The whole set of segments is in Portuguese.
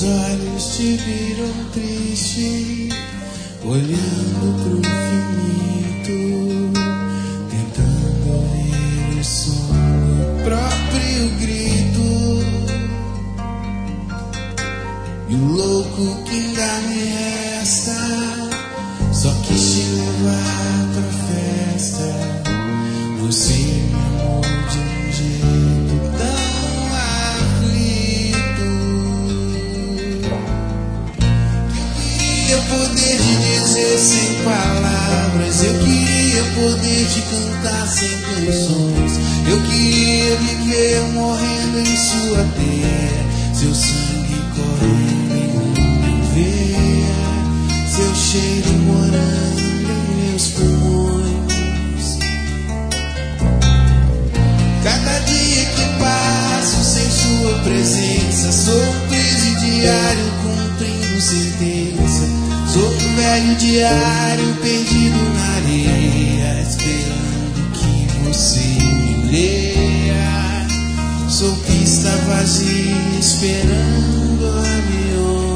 Meus olhos te viram triste, olhando pro infinito, tentando ouvir o som do próprio grito. E o louco que ainda me resta, só quis te levar pra festa. Você me amou de um jeito tão aflito. Eu queria poder te dizer sem palavras, eu queria poder te cantar sem canções. Eu queria viver morrendo em sua terra, seu sangue correndo em minha veia, seu cheiro morando em meus pulmões. Cada dia que passo sem sua presença, sou um presidiário cumprindo sentença. Sou um velho diário perdido na areia, esperando que você me leia. Sou pista vazia, esperando o avião.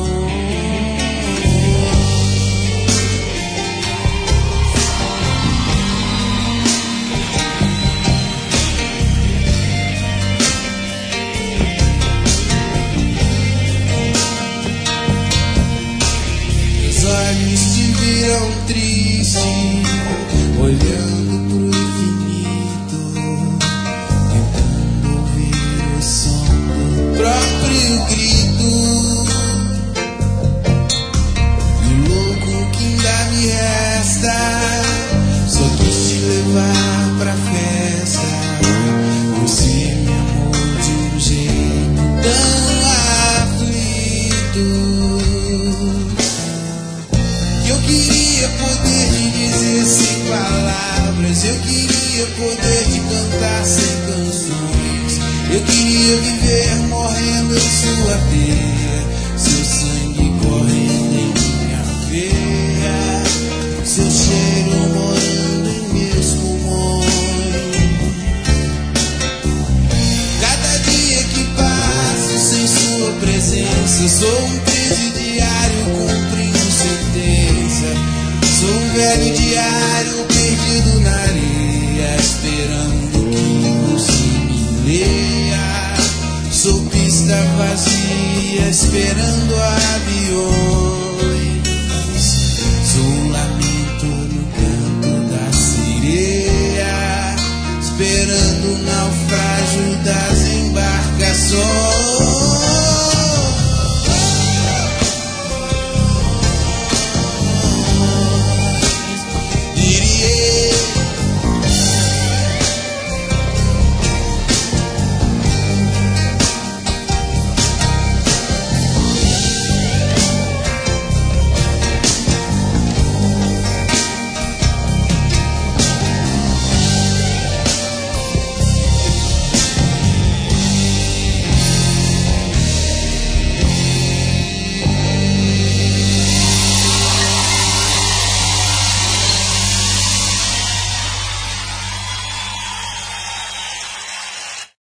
Olhos te viram triste, olhando pro infinito, tentando ouvir o som do próprio grito. E o louco que ainda me resta, só quis te levar pra festa. Você me amou de um jeito tão aflito. Eu queria poder te dizer sem palavras, eu queria poder te cantar sem canções. Eu queria viver morrendo em sua teia, seu sangue correndo em minha veia, seu cheiro morando em meus pulmões. Cada dia que passo sem sua presença, sou um presidiário cumprindo sentença. Sou um velho diário perdido na areia, esperando que você me leia. Sou pista vazia, esperando o avião.